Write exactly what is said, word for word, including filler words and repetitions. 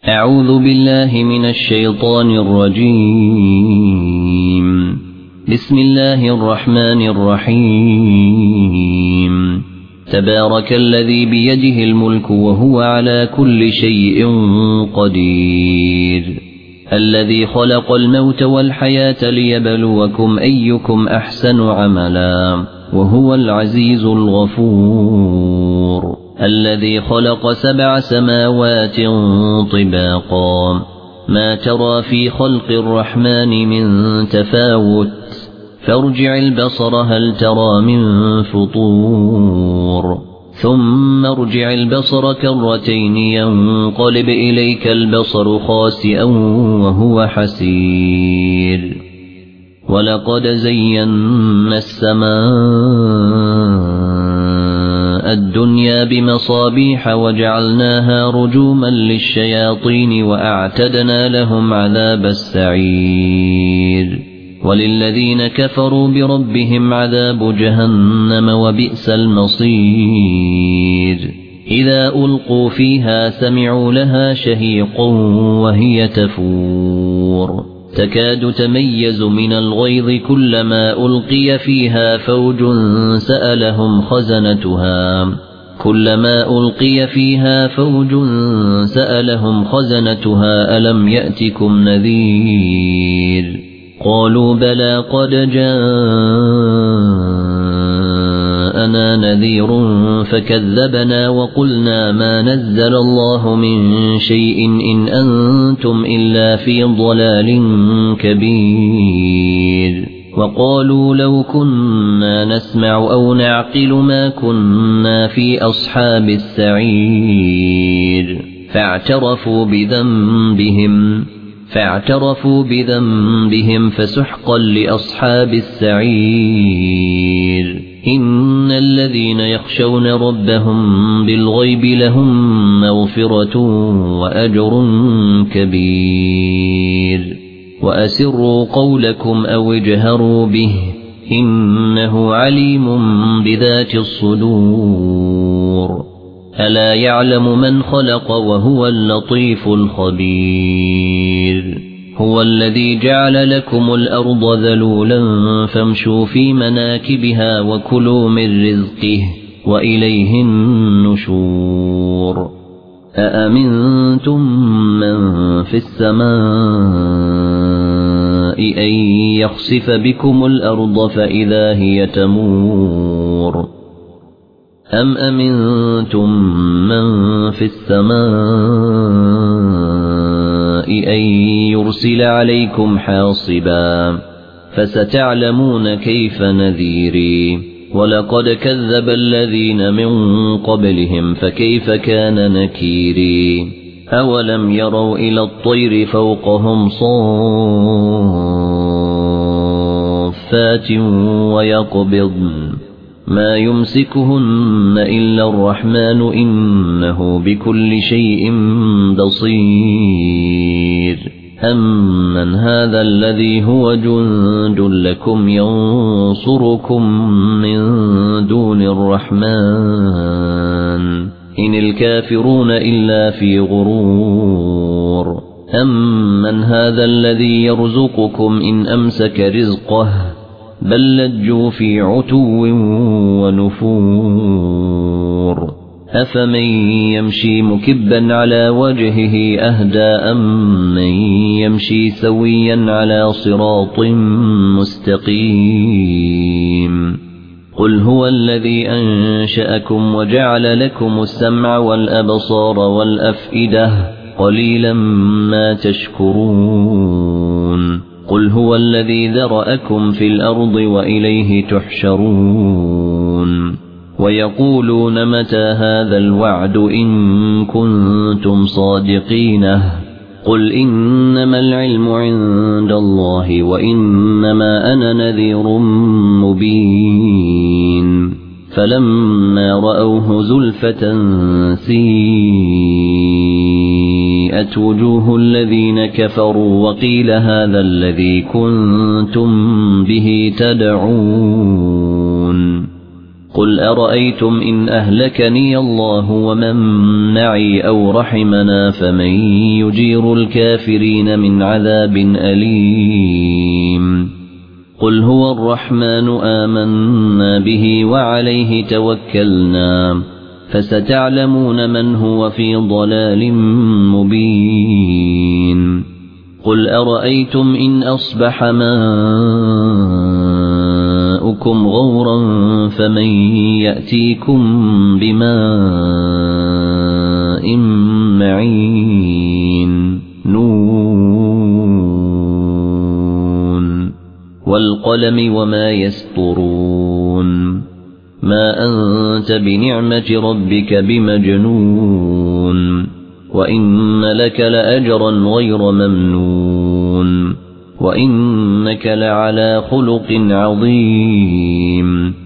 أعوذ بالله من الشيطان الرجيم. بسم الله الرحمن الرحيم. تبارك الذي بيده الملك وهو على كل شيء قدير، الذي خلق الموت والحياة ليبلوكم أيكم أحسن عملا، وهو العزيز الغفور، الذي خلق سبع سماوات طباقا، ما ترى في خلق الرحمن من تفاوت، فارجع البصر هل ترى من فطور، ثم ارجع البصر كرتين ينقلب إليك البصر خاسئا وهو حسير. ولقد زينا السماء الدنيا بمصابيح وجعلناها رجوما للشياطين وأعتدنا لهم عذاب السعير. وللذين كفروا بربهم عذاب جهنم وبئس المصير. إذا ألقوا فيها سمعوا لها شهيقا وهي تفور، تكاد تميز من الغيظ كلما ألقي فيها فوج سألهم خزنتها كلما ألقي فيها فوج سألهم خزنتها ألم يأتكم نذير؟ قالوا بلى قد جاءنا نذير فكذبنا وقلنا ما نزل الله من شيء إن أنتم إلا في ضلال كبير. وقالوا لو كنا نسمع أو نعقل ما كنا في أصحاب السعير. فاعترفوا بذنبهم فاعترفوا بذنبهم فسحقا لأصحاب السعير. إن الذين يخشون ربهم بالغيب لهم مغفرة وأجر كبير. وأسروا قولكم أو اجهروا به إنه عليم بذات الصدور. ألا يعلم من خلق وهو اللطيف الخبير. هو الذي جعل لكم الأرض ذلولا فامشوا في مناكبها وكلوا من رزقه وإليه النشور. أأمنتم من في السماء أن يخسف بكم الأرض فإذا هي تمور، أم أمنتم من في السماء أن يرسل عليكم حاصبا فستعلمون كيف نذيري. ولقد كذب الذين من قبلهم فكيف كان نكيري. أولم يروا إلى الطير فوقهم صافات ويقبضن ما يمسكهن إلا الرحمن إنه بكل شيء بصير. أمن هذا الذي هو جند لكم ينصركم من دون الرحمن إن الكافرون إلا في غرور. أمن هذا الذي يرزقكم إن أمسك رزقه بل لجوا في عتو ونفور. أفمن يمشي مكبا على وجهه أهدى أم من يمشي سويا على صراط مستقيم. قل هو الذي أنشأكم وجعل لكم السمع والأبصار والأفئدة قليلا ما تشكرون. قل هو الذي ذرأكم في الأرض وإليه تحشرون. ويقولون متى هذا الوعد إن كنتم صادقين. قل إنما العلم عند الله وإنما أنا نذير مبين. فلما رأوه زلفة سيئت وجوه الذين كفروا وقيل هذا الذي كنتم به تدعون. قل أرأيتم إن أهلكني الله ومن معي أو رحمنا فمن يجير الكافرين من عذاب أليم قل هو الرحمن آمنا به وعليه توكلنا فستعلمون من هو في ضلال مبين قل أرأيتم إن أصبح ماؤكم غورا فمن يأتيكم بماء معين نون والقلم وما يسطرون ما أنت بنعمة ربك بمجنون وإن لك لأجرا غير ممنون وإنك لعلى خلق عظيم